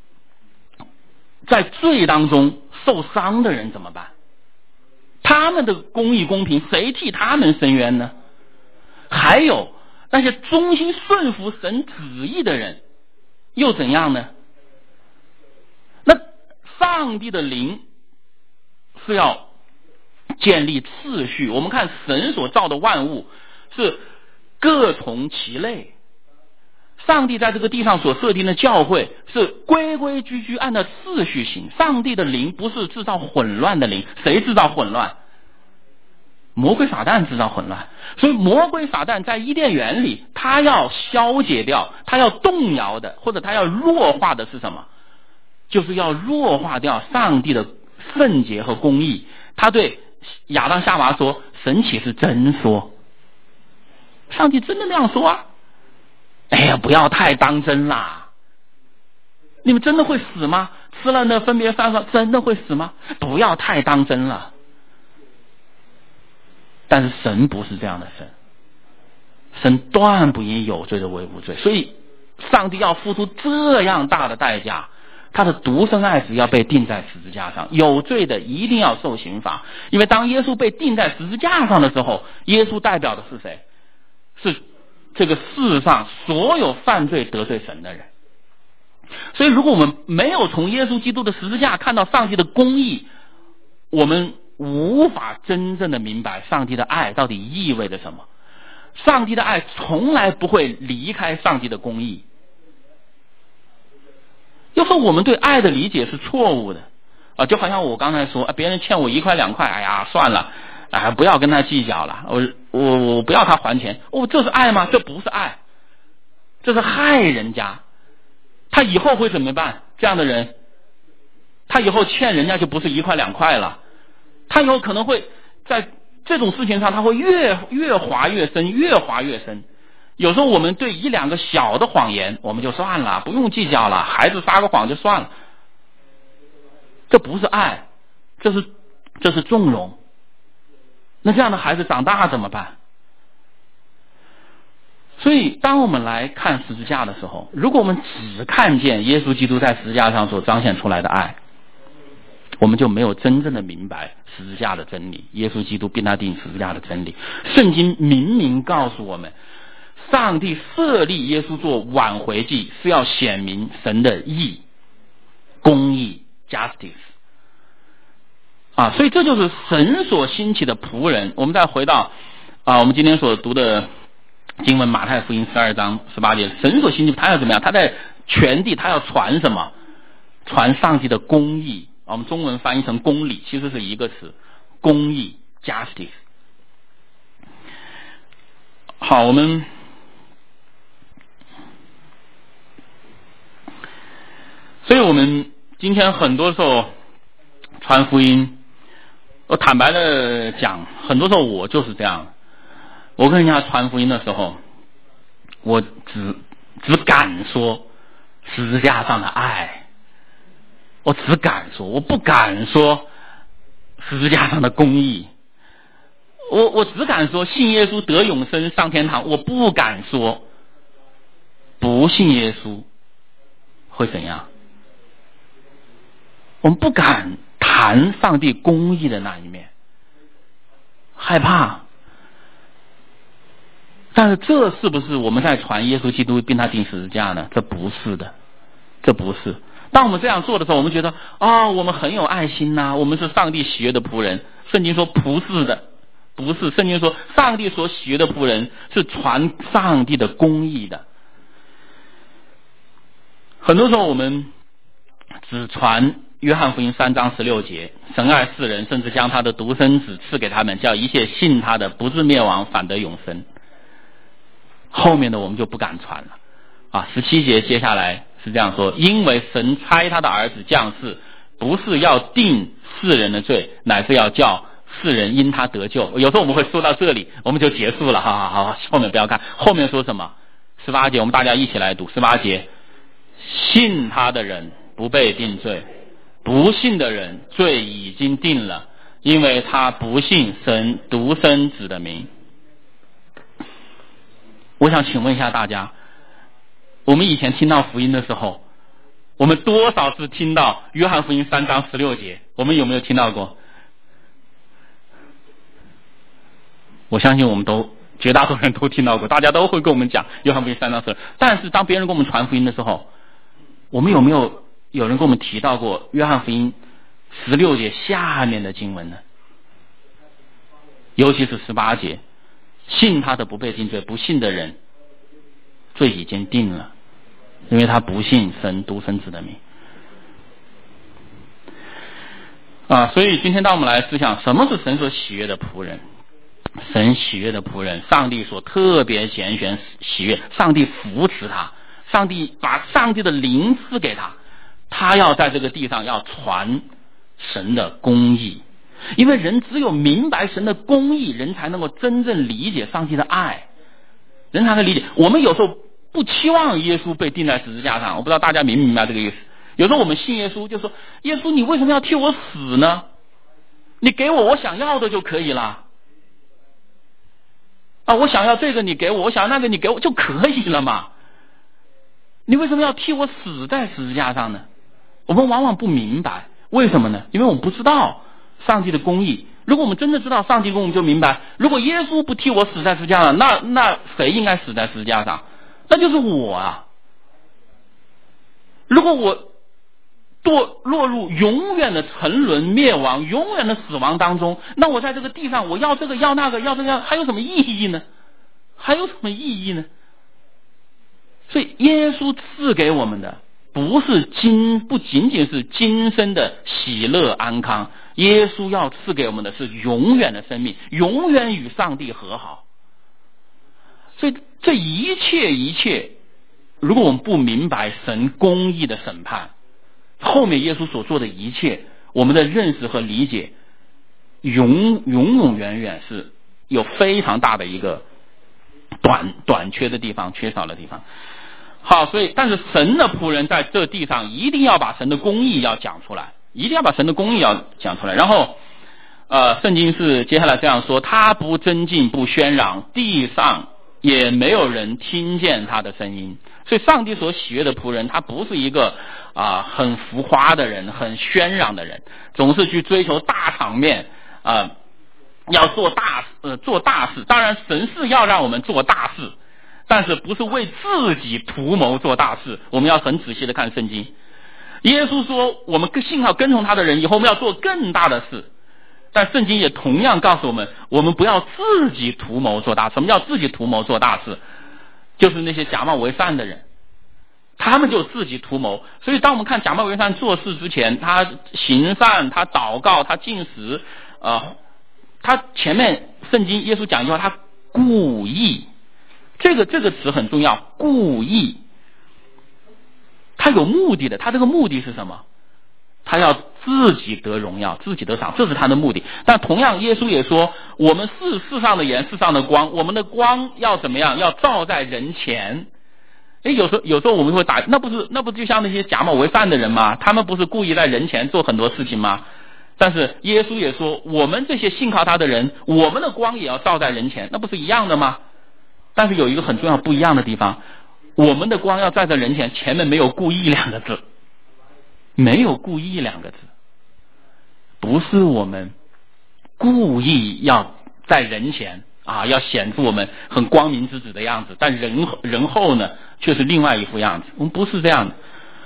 在罪当中受伤的人怎么办？他们的公义公平谁替他们伸冤呢？还有那些忠心顺服神旨意的人又怎样呢？那上帝的灵是要建立秩序。我们看神所造的万物是各从其类，上帝在这个地上所设定的教会是规规矩矩按照秩序行。上帝的灵不是制造混乱的灵，谁制造混乱？魔鬼撒旦制造混乱。所以魔鬼撒旦在伊甸园里，他要消解掉，他要动摇的，或者他要弱化的是什么？就是要弱化掉上帝的圣洁和公义。他对亚当夏娃说，神岂是真说？上帝真的那样说啊？哎呀，不要太当真啦！你们真的会死吗？吃了那分别善恶真的会死吗？不要太当真了。但是神不是这样的神，神断不以有罪的为无罪，所以上帝要付出这样大的代价，他的独生爱子要被钉在十字架上，有罪的一定要受刑罚。因为当耶稣被钉在十字架上的时候，耶稣代表的是谁？是这个世上所有犯罪得罪神的人。所以如果我们没有从耶稣基督的十字架看到上帝的公义，我们无法真正的明白上帝的爱到底意味着什么。上帝的爱从来不会离开上帝的公义。有时候我们对爱的理解是错误的啊，就好像我刚才说，啊，别人欠我一块两块，哎呀，算了，啊，不要跟他计较了，我我我不要他还钱。哦，这是爱吗？这不是爱，这是害人家。他以后会怎么办？这样的人，他以后欠人家就不是一块两块了，他以后可能会在这种事情上，他会越越滑越深，越滑越深。有时候我们对一两个小的谎言，我们就算了，不用计较了，孩子撒个谎就算了。这不是爱，这是这是纵容。那这样的孩子长大怎么办？所以当我们来看十字架的时候，如果我们只看见耶稣基督在十字架上所彰显出来的爱，我们就没有真正的明白十字架的真理，耶稣基督并他钉十字架的真理。圣经明明告诉我们，上帝设立耶稣做挽回祭，是要显明神的义、公义 justice 啊，所以这就是神所兴起的仆人。我们再回到啊，我们今天所读的经文马太福音十二章十八节，神所兴起他要怎么样？他在全地他要传什么？传上帝的公义。我们中文翻译成公理，其实是一个词，公义 justice。 好，我们所以我们今天很多时候传福音，我坦白的讲，很多时候我就是这样，我跟人家传福音的时候，我只只敢说十字架上的爱，我只敢说，我不敢说十字架上的公义。我我只敢说信耶稣得永生上天堂，我不敢说不信耶稣会怎样。我们不敢谈上帝公义的那一面，害怕。但是这是不是我们在传耶稣基督并他钉十字架呢？这不是的，这不是。当我们这样做的时候，我们觉得啊、哦，我们很有爱心呐、啊，我们是上帝喜悦的仆人。圣经说不是的，不是。圣经说上帝所喜悦的仆人是传上帝的公义的。很多时候我们只传约翰福音三章十六节，神爱世人，甚至将他的独生子赐给他们，叫一切信他的不至灭亡，反得永生。后面的我们就不敢传了啊。十七节接下来是这样说，因为神差他的儿子降世，不是要定世人的罪，乃是要叫世人因他得救。有时候我们会说到这里我们就结束了，好好好，后面不要看，后面说什么？十八节我们大家一起来读。十八节，信他的人不被定罪，不信的人罪已经定了，因为他不信神独生子的名。我想请问一下大家，我们以前听到福音的时候，我们多少次听到约翰福音三章十六节？我们有没有听到过？我相信我们都绝大多数人都听到过，大家都会跟我们讲约翰福音三章十六。但是当别人跟我们传福音的时候，我们有没有有人跟我们提到过约翰福音十六节下面的经文呢？ 尤其是十八节，信他的不被定罪，不信的人罪已经定了，因为他不信神独生子的名啊。所以今天当我们来思想什么是神所喜悦的仆人，神喜悦的仆人，上帝所特别拣选喜悦，上帝扶持他，上帝把上帝的灵赐给他，他要在这个地上要传神的公义。因为人只有明白神的公义，人才能够真正理解上帝的爱，人才能理解。我们有时候不期望耶稣被钉在十字架上，我不知道大家明不明白这个意思。有时候我们信耶稣就说，耶稣你为什么要替我死呢？你给我我想要的就可以了啊，我想要这个你给我，我想要那个你给我就可以了嘛，你为什么要替我死在十字架上呢？我们往往不明白，为什么呢？因为我们不知道上帝的公义。如果我们真的知道上帝公义，就明白，如果耶稣不替我死在十字架上，那那谁应该死在十字架上？那就是我啊。如果我堕落入永远的沉沦灭亡，永远的死亡当中，那我在这个地上我要这个要那个要这个，还有什么意义呢？还有什么意义呢？所以耶稣赐给我们的不是今不仅仅是今生的喜乐安康，耶稣要赐给我们的是永远的生命，永远与上帝和好。所以这一切一切，如果我们不明白神公义的审判，后面耶稣所做的一切，我们的认识和理解永永永远远是有非常大的一个短短缺的地方，缺少的地方。好，所以但是神的仆人在这地上一定要把神的公义要讲出来，一定要把神的公义要讲出来。然后呃，圣经是接下来这样说，他不增进不喧嚷，地上也没有人听见他的声音。所以上帝所喜悦的仆人，他不是一个啊、呃、很浮夸的人，很喧嚷的人，总是去追求大场面啊、呃，要做大呃做大事。当然神是要让我们做大事，但是不是为自己图谋做大事。我们要很仔细的看圣经。耶稣说我们信靠跟从他的人以后我们要做更大的事，但圣经也同样告诉我们，我们不要自己图谋做大事。什么叫自己图谋做大事？就是那些假冒为善的人，他们就自己图谋。所以当我们看假冒为善做事之前，他行善，他祷告，他进食，呃，他前面圣经耶稣讲一句话，他故意，这个这个词很重要，故意，他有目的的。他这个目的是什么？他要自己得荣耀，自己得赏，这是他的目的。但同样耶稣也说，我们是世上的盐，世上的光，我们的光要怎么样？要照在人前。诶，有时候有时候我们会打，那不是那不就像那些假冒为善的人吗？他们不是故意在人前做很多事情吗？但是耶稣也说，我们这些信靠他的人，我们的光也要照在人前，那不是一样的吗？但是有一个很重要不一样的地方，我们的光要照在人前，前面没有故意两个字，没有故意两个字，不是我们故意要在人前啊，要显出我们很光明之子的样子，但人人后呢却是另外一副样子。我们不是这样的。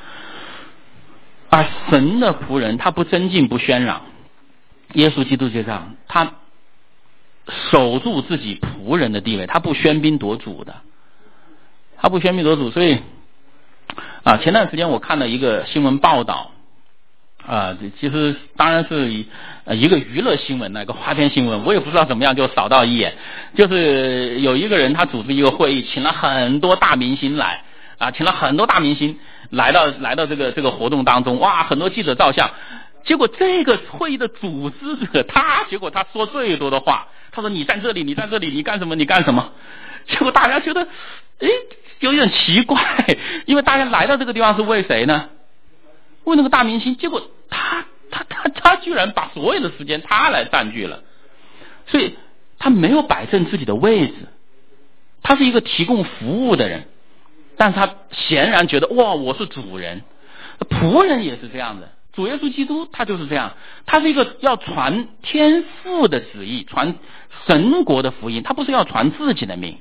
而神的仆人他不增进不喧嚷，耶稣基督就这样，他守住自己仆人的地位，他不喧宾夺主的，他不喧宾夺主。所以啊，前段时间我看了一个新闻报道啊，其实当然是一个娱乐新闻，那个花边新闻，我也不知道怎么样就扫到一眼。就是有一个人他组织一个会议，请了很多大明星来啊，请了很多大明星来到来到这个这个活动当中，哇，很多记者照相。结果这个会议的组织者，他结果他说最多的话，他说你在这里，你在这里，你干什么？你干什么？结果大家觉得，诶，有点奇怪，因为大家来到这个地方是为谁呢？为那个大明星。结果他他他他居然把所有的时间他来占据了，所以他没有摆正自己的位置。他是一个提供服务的人，但是他显然觉得哇，我是主人。仆人也是这样的，主耶稣基督他就是这样，他是一个要传天父的旨意，传神国的福音，他不是要传自己的名。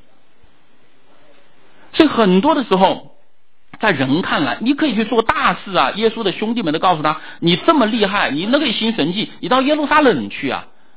所以很多的时候在人看来，你可以去做大事啊，耶稣的兄弟们都告诉他，你这么厉害，你那个行神迹，你到耶路撒冷去啊，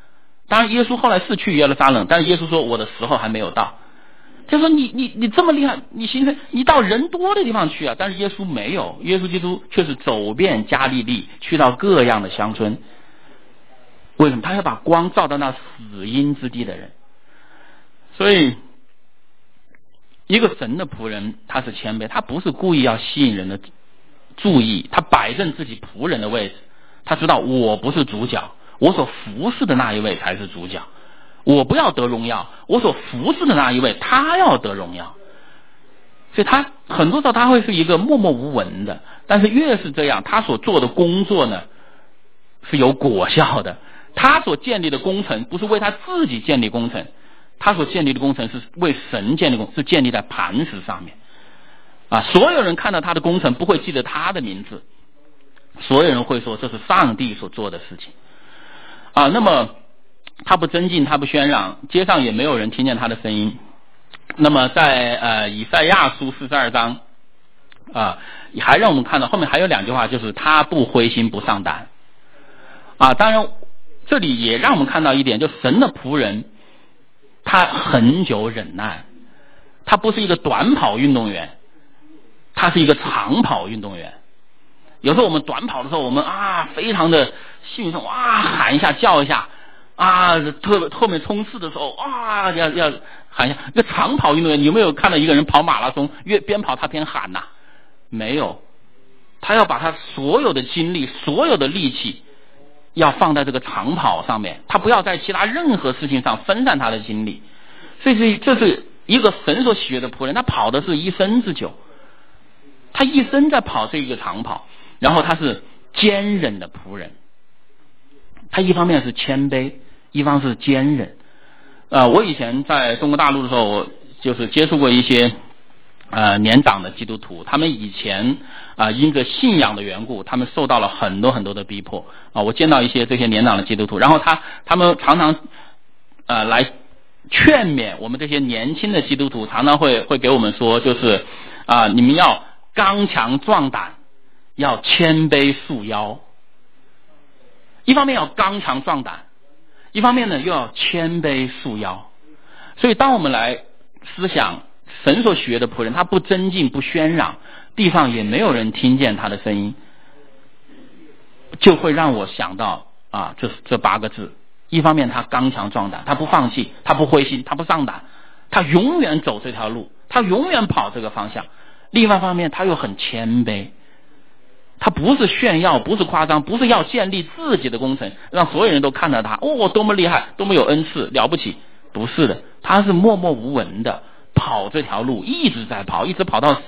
当然耶稣后来是去耶路撒冷，但是耶稣说我的时候还没有到。就说你你你这么厉害，你行程你到人多的地方去啊，但是耶稣没有，耶稣基督却是走遍加利利，去到各样的乡村。为什么？他要把光照到那死荫之地的人。所以一个神的仆人他是谦卑，他不是故意要吸引人的注意，他摆正自己仆人的位置，他知道我不是主角，我所服侍的那一位才是主角，我不要得荣耀，我所服侍的那一位他要得荣耀。所以他很多时候他会是一个默默无闻的，但是越是这样，他所做的工作呢是有果效的。他所建立的工程不是为他自己建立工程，他所建立的工程是为神建立工程，是建立在磐石上面啊！所有人看到他的工程不会记得他的名字，所有人会说这是上帝所做的事情啊。那么他不增进，他不喧嚷，街上也没有人听见他的声音。那么在呃以赛亚书四十二章啊，还让我们看到后面还有两句话，就是他不灰心不丧胆啊。当然这里也让我们看到一点，就神的仆人他很久忍耐，他不是一个短跑运动员，他是一个长跑运动员。有时候我们短跑的时候，我们啊非常的兴奋，哇喊一下叫一下啊，特后面冲刺的时候啊要要喊一下。一个长跑运动员，你有没有看到一个人跑马拉松，越边跑他边喊呐、啊？没有，他要把他所有的精力、所有的力气要放在这个长跑上面，他不要在其他任何事情上分散他的精力。所以这是一个神所喜悦的仆人，他跑的是一生之久，他一生在跑这一个长跑，然后他是坚忍的仆人，他一方面是谦卑，一方是坚忍。呃，我以前在中国大陆的时候，我就是接触过一些呃年长的基督徒，他们以前啊、呃、因着信仰的缘故，他们受到了很多很多的逼迫啊、呃。我见到一些这些年长的基督徒，然后他他们常常呃来劝勉我们这些年轻的基督徒，常常会会给我们说，就是啊、呃、你们要刚强壮胆，要谦卑束腰。一方面要刚强壮胆，一方面呢又要谦卑束腰。所以当我们来思想神所喜悦的仆人，他不增进不喧嚷，地上也没有人听见他的声音，就会让我想到啊这这八个字。一方面他刚强壮胆，他不放弃，他不灰心，他不丧胆，他永远走这条路，他永远跑这个方向。另外一方面他又很谦卑，他不是炫耀，不是夸张，不是要建立自己的工程，让所有人都看到他哦多么厉害，多么有恩赐，了不起。不是的，他是默默无闻的跑这条路，一直在跑，一直跑到死。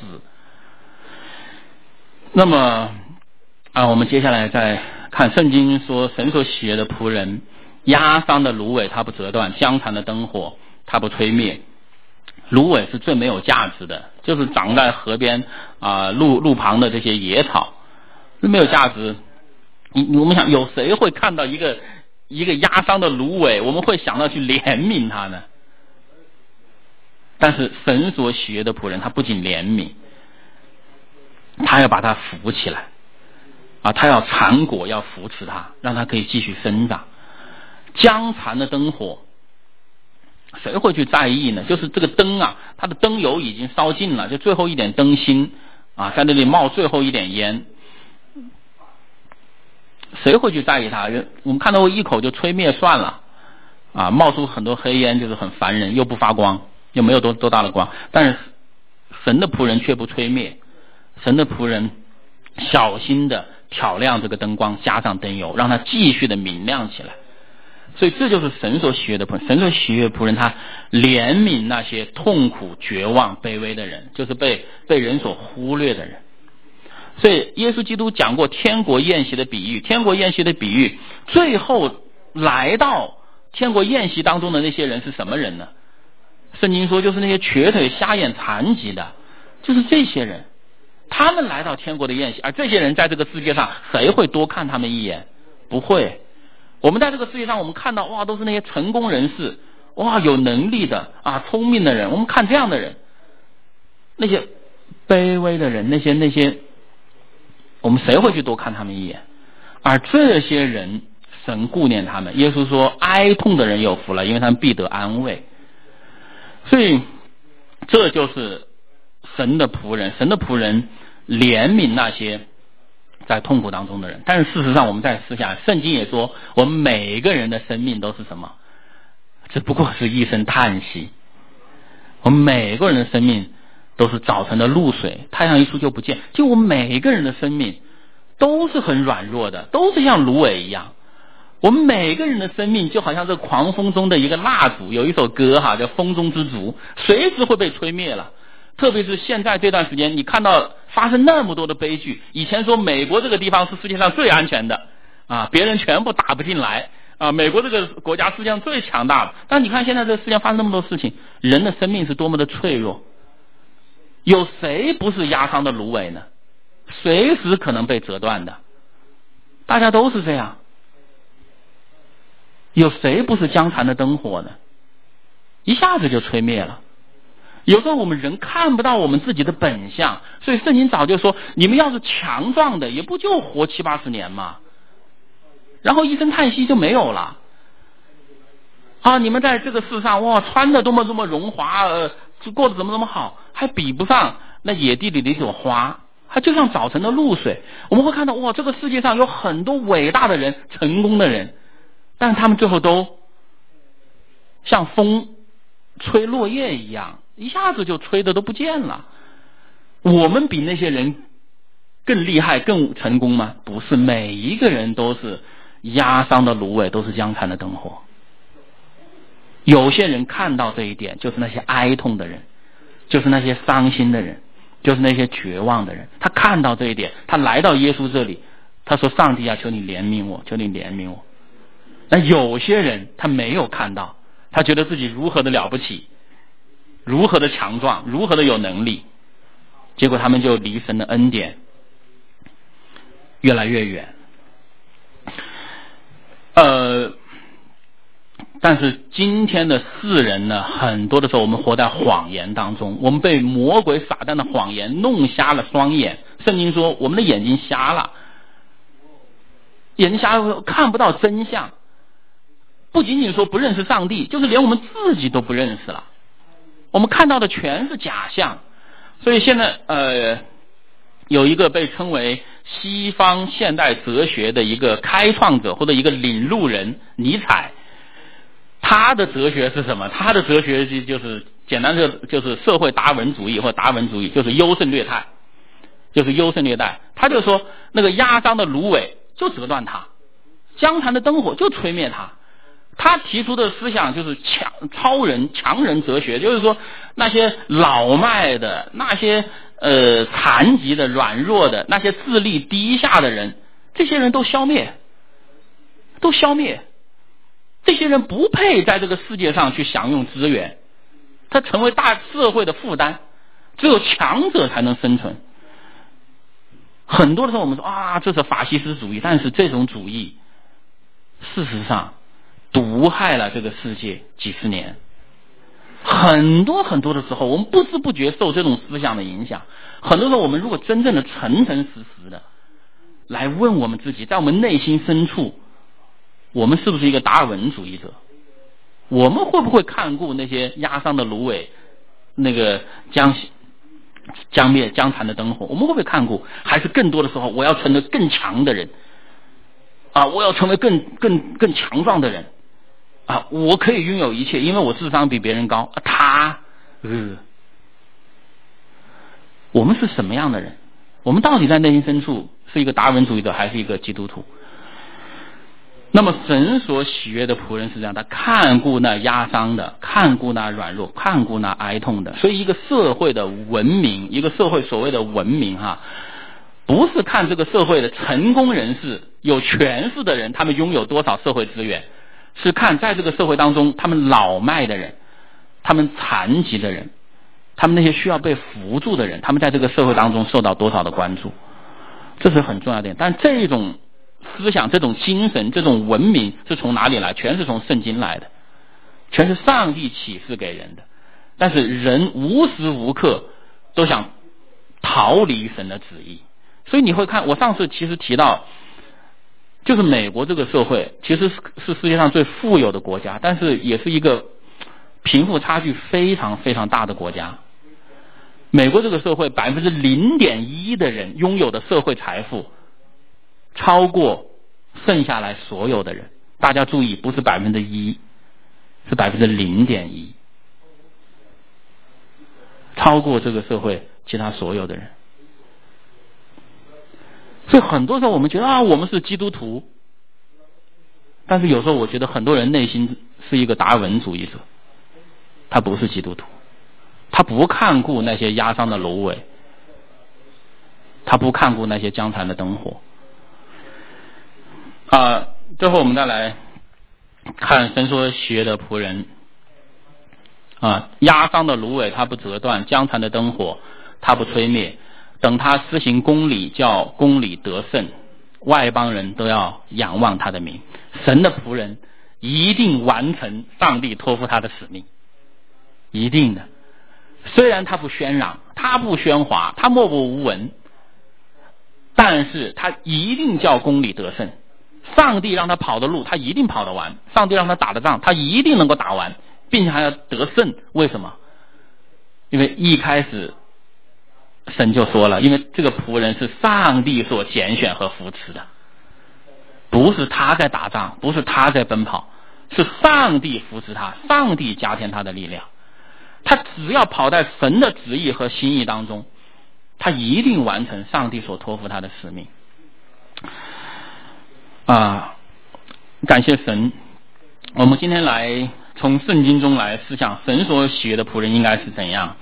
那么啊，我们接下来再看圣经说，神所喜悦的仆人，压伤的芦苇他不折断，将残的灯火他不吹灭。芦苇是最没有价值的，就是长在河边啊路路旁的这些野草，没有价值。你我们想，有谁会看到一个一个压伤的芦苇，我们会想到去怜悯他呢？但是神所喜悦的仆人，他不仅怜悯，他要把他扶起来啊，他要缠果，要扶持他，让他可以继续生长。将残的灯火，谁会去在意呢？就是这个灯啊，它的灯油已经烧尽了，就最后一点灯芯啊，在那里冒最后一点烟，谁会去在意它？我们看到一口就吹灭算了啊，冒出很多黑烟，就是很烦人，又不发光，又没有多多大的光。但是神的仆人却不吹灭，神的仆人小心的挑亮这个灯光，加上灯油，让它继续的明亮起来。所以这就是神所喜悦的仆人。神所喜悦的仆人，他怜悯那些痛苦、绝望、卑微的人，就是被被人所忽略的人。所以耶稣基督讲过天国宴席的比喻，天国宴席的比喻，最后来到天国宴席当中的那些人是什么人呢？圣经说就是那些瘸腿、瞎眼、残疾的，就是这些人，他们来到天国的宴席。而这些人在这个世界上，谁会多看他们一眼？不会。我们在这个世界上，我们看到哇，都是那些成功人士，哇，有能力的啊，聪明的人。我们看这样的人，那些卑微的人，那些那些，我们谁会去多看他们一眼？而这些人， 神顾念他们。耶稣说哀痛的人有福了，因为他们必得安慰。所以这就是神的仆人，神的仆人怜悯那些在痛苦当中的人。但是事实上我们在思想，圣经也说我们每一个人的生命都是什么？只不过是一声叹息。我们每一个人的生命都是早晨的露水，太阳一出就不见。就我们每一个人的生命都是很软弱的，都是像芦苇一样。我们每个人的生命就好像这狂风中的一个蜡烛，有一首歌哈叫风中之烛，随时会被吹灭了。特别是现在这段时间，你看到发生那么多的悲剧，以前说美国这个地方是世界上最安全的啊，别人全部打不进来啊，美国这个国家世界上最强大的。但你看现在这个世界上发生那么多事情，人的生命是多么的脆弱，有谁不是压伤的芦苇呢？随时可能被折断的，大家都是这样。有谁不是将残的灯火呢？一下子就吹灭了。有时候我们人看不到我们自己的本相，所以圣经早就说，你们要是强壮的，也不就活七八十年嘛，然后一声叹息就没有了。啊，你们在这个世上，哇，穿的多么多么荣华，呃，过得怎么怎么好，还比不上那野地里的一朵花，它就像早晨的露水。我们会看到，哇，这个世界上有很多伟大的人，成功的人，但是他们最后都像风吹落叶一样，一下子就吹的都不见了。我们比那些人更厉害更成功吗？不是，每一个人都是压伤的芦苇，都是将残的灯火。有些人看到这一点，就是那些哀痛的人，就是那些伤心的人，就是那些绝望的人。他看到这一点，他来到耶稣这里，他说上帝啊，求你怜悯我，求你怜悯我。那有些人他没有看到，他觉得自己如何的了不起，如何的强壮，如何的有能力，结果他们就离神的恩典越来越远。呃，但是今天的世人呢，很多的时候我们活在谎言当中，我们被魔鬼撒旦的谎言弄瞎了双眼。圣经说我们的眼睛瞎了，眼睛瞎了看不到真相，不仅仅说不认识上帝，就是连我们自己都不认识了，我们看到的全是假象。所以现在呃，有一个被称为西方现代哲学的一个开创者或者一个领路人尼采，他的哲学是什么？他的哲学就是简单的就是社会达尔文主义或达尔文主义，就是优胜劣汰，就是优胜劣汰。他就说那个压伤的芦苇就折断它，将残的灯火就吹灭它。他提出的思想就是强超人强人哲学，就是说那些老迈的，那些呃残疾的、软弱的，那些智力低下的人，这些人都消灭，都消灭。这些人不配在这个世界上去享用资源，他成为大社会的负担，只有强者才能生存。很多的时候我们说啊，这是法西斯主义，但是这种主义事实上毒害了这个世界几十年。很多很多的时候我们不知不觉受这种思想的影响。很多时候我们如果真正的诚诚实实的来问我们自己，在我们内心深处，我们是不是一个达尔文主义者？我们会不会看顾那些压伤的芦苇，那个将将灭将残的灯火？我们会不会看顾？还是更多的时候我要成为更强的人啊，我要成为更更更强壮的人啊，我可以拥有一切，因为我智商比别人高。啊、他呃，我们是什么样的人？我们到底在内心深处是一个达尔文主义者，还是一个基督徒？那么神所喜悦的仆人是这样，他看顾那压伤的，看顾那软弱，看顾那哀痛的。所以一个社会的文明，一个社会所谓的文明哈，不是看这个社会的成功人士、有权势的人他们拥有多少社会资源，是看在这个社会当中他们老迈的人，他们残疾的人，他们那些需要被扶助的人，他们在这个社会当中受到多少的关注，这是很重要的点。但这种思想、这种精神、这种文明是从哪里来？全是从圣经来的，全是上帝启示给人的。但是人无时无刻都想逃离神的旨意，所以你会看，我上次其实提到就是美国这个社会其实是世界上最富有的国家，但是也是一个贫富差距非常非常大的国家。美国这个社会百分之零点一的人拥有的社会财富超过剩下来所有的人。大家注意，不是百分之一，是百分之零点一，超过这个社会其他所有的人。所以很多时候我们觉得啊，我们是基督徒，但是有时候我觉得很多人内心是一个达尔文主义者，他不是基督徒，他不看顾那些压伤的芦苇，他不看顾那些将残的灯火。啊、呃，最后我们再来看神所喜悦的仆人。啊，压伤的芦苇他不折断，将残的灯火他不吹灭，等他施行公理，叫公理得胜，外邦人都要仰望他的名。神的仆人一定完成上帝托付他的使命，一定的。虽然他不喧嚷，他不喧哗，他默默无闻，但是他一定叫公理得胜。上帝让他跑的路他一定跑得完，上帝让他打的仗他一定能够打完，并且还要得胜。为什么？因为一开始神就说了，因为这个仆人是上帝所拣选和扶持的，不是他在打仗，不是他在奔跑，是上帝扶持他，上帝加添他的力量。他只要跑在神的旨意和心意当中，他一定完成上帝所托付他的使命。啊，感谢神。我们今天来从圣经中来思想神所喜悦的仆人应该是怎样。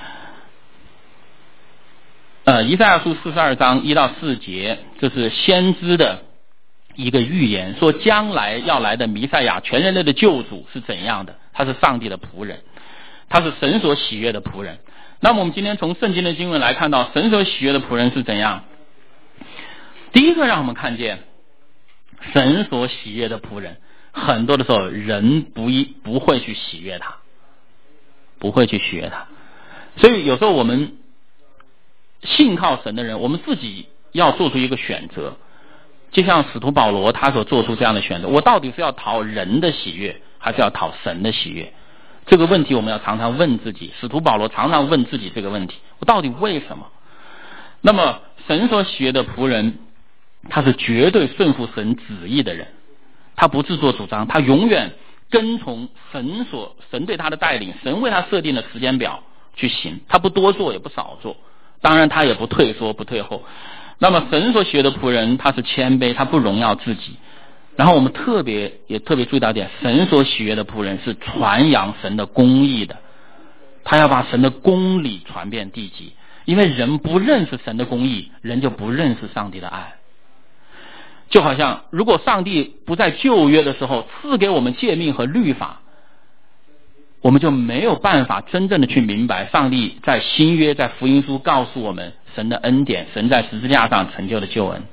呃，以赛亚书四十二章一到四节，这是先知的一个预言，说将来要来的弥赛亚，全人类的救主是怎样的。他是上帝的仆人，他是神所喜悦的仆人。那么我们今天从圣经的经文来看到神所喜悦的仆人是怎样。第一个让我们看见神所喜悦的仆人，很多的时候人不一不会去喜悦他，不会去喜悦他。所以有时候我们信靠神的人，我们自己要做出一个选择，就像使徒保罗他所做出这样的选择，我到底是要讨人的喜悦还是要讨神的喜悦？这个问题我们要常常问自己，使徒保罗常常问自己这个问题，我到底为什么？那么神所喜悦的仆人，他是绝对顺服神旨意的人，他不自作主张，他永远跟从神所神对他的带领，神为他设定的时间表去行，他不多做也不少做，当然他也不退缩不退后。那么神所喜悦的仆人，他是谦卑，他不荣耀自己。然后我们特别也特别注意到一点，神所喜悦的仆人是传扬神的公义的，他要把神的公理传遍地极。因为人不认识神的公义，人就不认识上帝的爱。就好像如果上帝不在旧约的时候赐给我们诫命和律法，我们就没有办法真正的去明白上帝在新约在福音书告诉我们神的恩典，神在十字架上成就的救恩。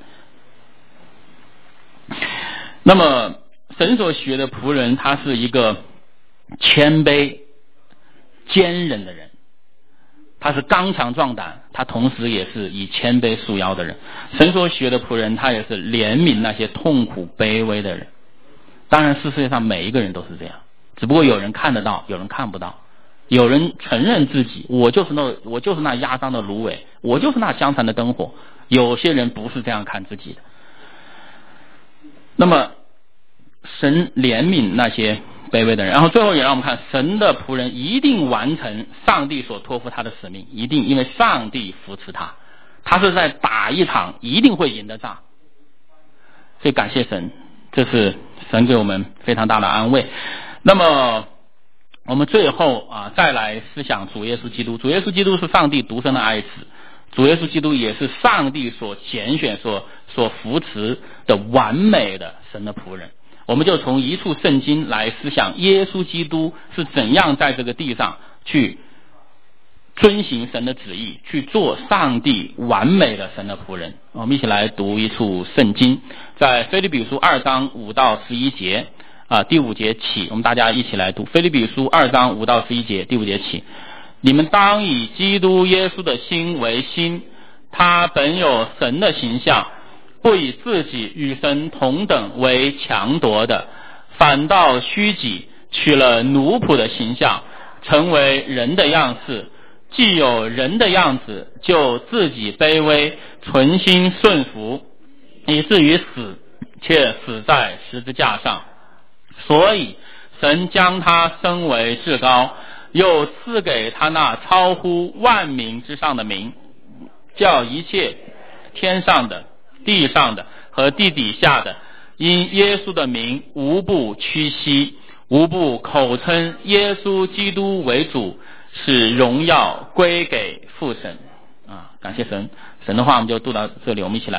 那么神所喜悦的仆人，他是一个谦卑坚忍的人，他是刚强壮胆，他同时也是以谦卑束腰的人。神所喜悦的仆人，他也是怜悯那些痛苦卑微的人。当然世界上每一个人都是这样，只不过有人看得到，有人看不到。有人承认自己，我就是那我就是那压伤的芦苇，我就是那将残的灯火。有些人不是这样看自己的。那么神怜悯那些卑微的人，然后最后也让我们看神的仆人一定完成上帝所托付他的使命，一定，因为上帝扶持他，他是在打一场一定会赢的仗。所以感谢神，这是神给我们非常大的安慰。那么我们最后啊再来思想主耶稣基督。主耶稣基督是上帝独生的爱子，主耶稣基督也是上帝所拣选所所扶持的完美的神的仆人。我们就从一处圣经来思想耶稣基督是怎样在这个地上去遵行神的旨意，去做上帝完美的神的仆人。我们一起来读一处圣经，在腓立比书二章五到十一节啊，第五节起，我们大家一起来读腓立比书二章五到十一节，第五节起。你们当以基督耶稣的心为心，他本有神的形象， 不以自己与神同等为强夺的，反倒虚己，取了奴仆的形象，成为人的样式。既有人的样子，就自己卑微，存心顺服，以至于死，却死在十字架上。所以神将他升为至高，又赐给他那超乎万名之上的名，叫一切天上的、地上的和地底下的，因耶稣的名无不屈膝，无不口称耶稣基督为主，使荣耀归给父神。啊，感谢神，神的话我们就读到这里，我们一起来